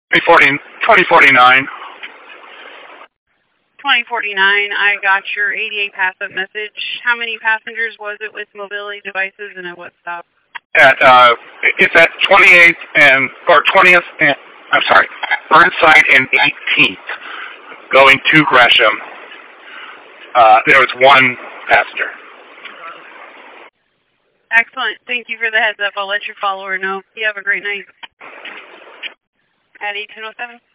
2049. 2049, I got your 88 pass-up message. How many passengers was it with mobility devices and at what stop? It's at 28th or 20th and, I'm sorry, Burnside and 18th, going to Gresham. There was one passenger. Excellent. Thank you for the heads up. I'll let your follower know. You have a great night. At 1807.